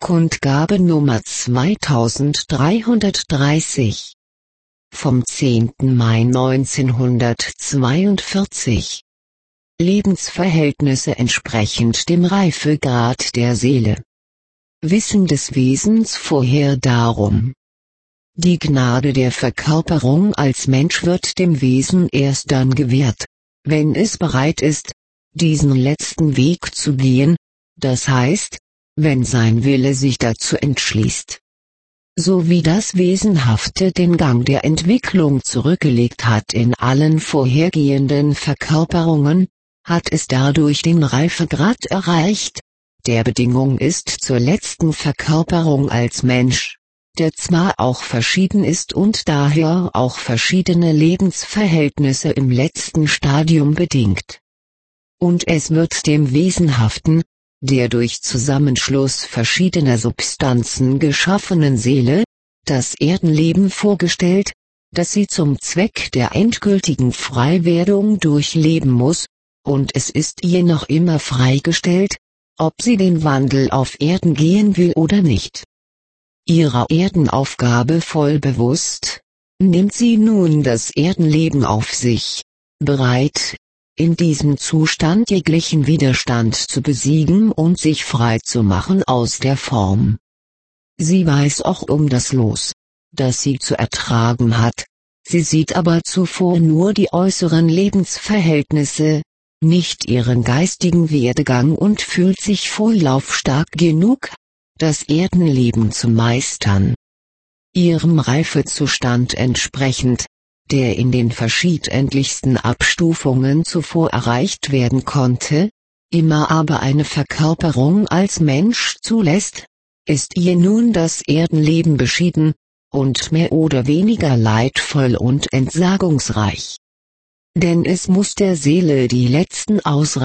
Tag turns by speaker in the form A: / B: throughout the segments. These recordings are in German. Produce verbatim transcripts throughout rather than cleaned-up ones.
A: Kundgabe Nummer zweitausenddreihundertdreißig vom zehnten Mai neunzehnhundertzweiundvierzig. Lebensverhältnisse entsprechend dem Reifegrad der Seele. Wissen des Wesens vorher darum. Die Gnade der Verkörperung als Mensch wird dem Wesen erst dann gewährt, wenn es bereit ist, diesen letzten Weg zu gehen, das heißt, wenn sein Wille sich dazu entschließt. So wie das Wesenhafte den Gang der Entwicklung zurückgelegt hat in allen vorhergehenden Verkörperungen, hat es dadurch den Reifegrad erreicht, der Bedingung ist zur letzten Verkörperung als Mensch, der zwar auch verschieden ist und daher auch verschiedene Lebensverhältnisse im letzten Stadium bedingt. Und es wird dem Wesenhaften, der durch Zusammenschluss verschiedener Substanzen geschaffenen Seele, das Erdenleben vorgestellt, das sie zum Zweck der endgültigen Freiwerdung durchleben muss, und es ist ihr noch immer freigestellt, ob sie den Wandel auf Erden gehen will oder nicht. Ihrer Erdenaufgabe voll bewusst, nimmt sie nun das Erdenleben auf sich, bereit, in diesem Zustand jeglichen Widerstand zu besiegen und sich frei zu machen aus der Form. Sie weiß auch um das Los, das sie zu ertragen hat, sie sieht aber zuvor nur die äußeren Lebensverhältnisse, nicht ihren geistigen Werdegang und fühlt sich vorlaufstark genug, das Erdenleben zu meistern. Ihrem Reifezustand entsprechend, der in den verschiedentlichsten Abstufungen zuvor erreicht werden konnte, immer aber eine Verkörperung als Mensch zulässt, ist ihr nun das Erdenleben beschieden, und mehr oder weniger leidvoll und entsagungsreich. Denn es muss der Seele die letzten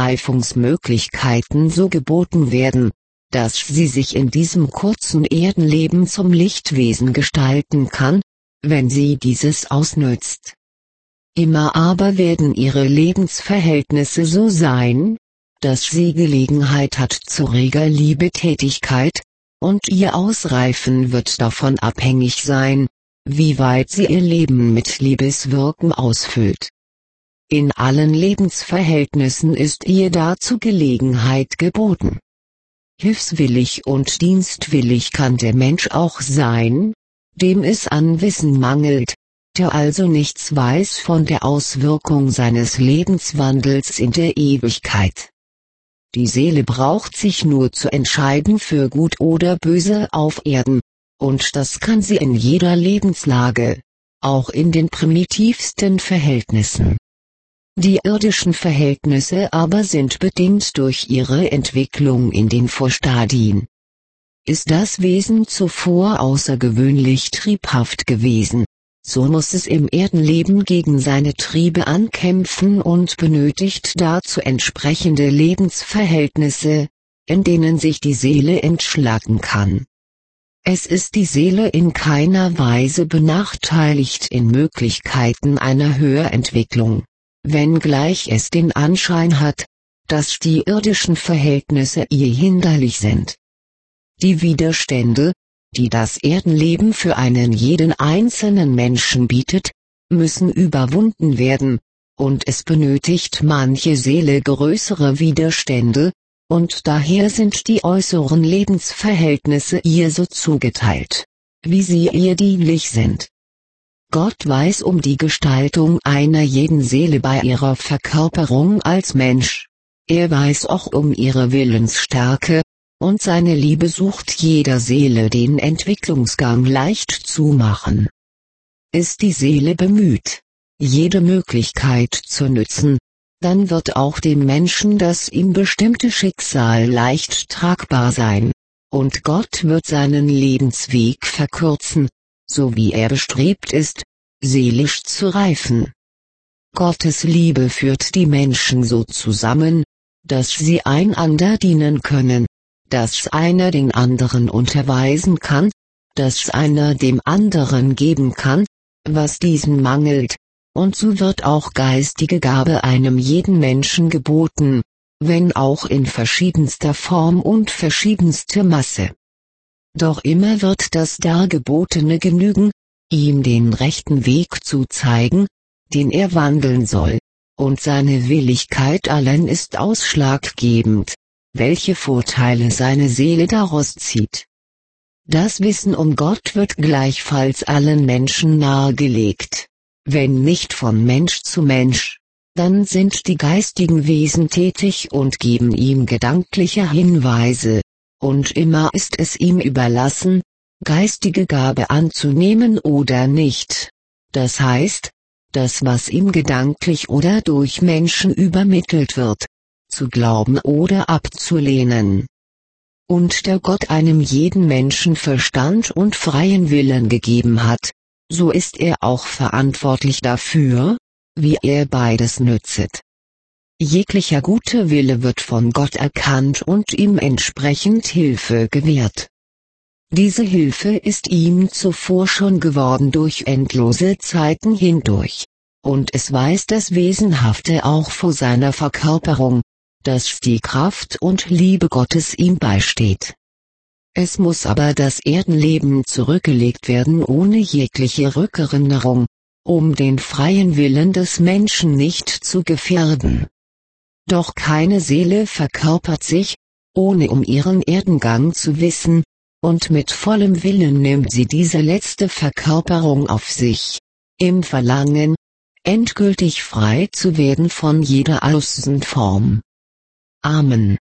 A: Ausreifungsmöglichkeiten so geboten werden, dass sie sich in diesem kurzen Erdenleben zum Lichtwesen gestalten kann, wenn sie dieses ausnützt. Immer aber werden ihre Lebensverhältnisse so sein, dass sie Gelegenheit hat zu reger Liebetätigkeit, und ihr Ausreifen wird davon abhängig sein, wie weit sie ihr Leben mit Liebeswirken ausfüllt. In allen Lebensverhältnissen ist ihr dazu Gelegenheit geboten. Hilfswillig und dienstwillig kann der Mensch auch sein, dem es an Wissen mangelt, der also nichts weiß von der Auswirkung seines Lebenswandels in der Ewigkeit. Die Seele braucht sich nur zu entscheiden für Gut oder Böse auf Erden, und das kann sie in jeder Lebenslage, auch in den primitivsten Verhältnissen. Die irdischen Verhältnisse aber sind bedingt durch ihre Entwicklung in den Vorstadien. Ist das Wesen zuvor außergewöhnlich triebhaft gewesen, so muss es im Erdenleben gegen seine Triebe ankämpfen und benötigt dazu entsprechende Lebensverhältnisse, in denen sich die Seele entschlacken kann. Es ist die Seele in keiner Weise benachteiligt in Möglichkeiten einer Höherentwicklung, wenngleich es den Anschein hat, dass die irdischen Verhältnisse ihr hinderlich sind. Die Widerstände, die das Erdenleben für einen jeden einzelnen Menschen bietet, müssen überwunden werden, und es benötigt manche Seele größere Widerstände, und daher sind die äußeren Lebensverhältnisse ihr so zugeteilt, wie sie ihr dienlich sind. Gott weiß um die Gestaltung einer jeden Seele bei ihrer Verkörperung als Mensch, er weiß auch um ihre Willensstärke, und seine Liebe sucht jeder Seele den Entwicklungsgang leicht zu machen. Ist die Seele bemüht, jede Möglichkeit zu nützen, dann wird auch dem Menschen das ihm bestimmte Schicksal leicht tragbar sein, und Gott wird seinen Lebensweg verkürzen, so wie er bestrebt ist, seelisch zu reifen. Gottes Liebe führt die Menschen so zusammen, dass sie einander dienen können, dass einer den anderen unterweisen kann, dass einer dem anderen geben kann, was diesen mangelt, und so wird auch geistige Gabe einem jeden Menschen geboten, wenn auch in verschiedenster Form und verschiedenster Masse. Doch immer wird das Dargebotene genügen, ihm den rechten Weg zu zeigen, den er wandeln soll, und seine Willigkeit allein ist ausschlaggebend, welche Vorteile seine Seele daraus zieht. Das Wissen um Gott wird gleichfalls allen Menschen nahegelegt. Wenn nicht von Mensch zu Mensch, dann sind die geistigen Wesen tätig und geben ihm gedankliche Hinweise, und immer ist es ihm überlassen, geistige Gabe anzunehmen oder nicht. Das heißt, das was ihm gedanklich oder durch Menschen übermittelt wird, zu glauben oder abzulehnen. Und da Gott einem jeden Menschen Verstand und freien Willen gegeben hat, so ist er auch verantwortlich dafür, wie er beides nützet. Jeglicher guter Wille wird von Gott erkannt und ihm entsprechend Hilfe gewährt. Diese Hilfe ist ihm zuvor schon geworden durch endlose Zeiten hindurch, und es weiß das Wesenhafte auch vor seiner Verkörperung, dass die Kraft und Liebe Gottes ihm beisteht. Es muss aber das Erdenleben zurückgelegt werden ohne jegliche Rückerinnerung, um den freien Willen des Menschen nicht zu gefährden. Doch keine Seele verkörpert sich, ohne um ihren Erdengang zu wissen, und mit vollem Willen nimmt sie diese letzte Verkörperung auf sich, im Verlangen, endgültig frei zu werden von jeder Außenform. Amen.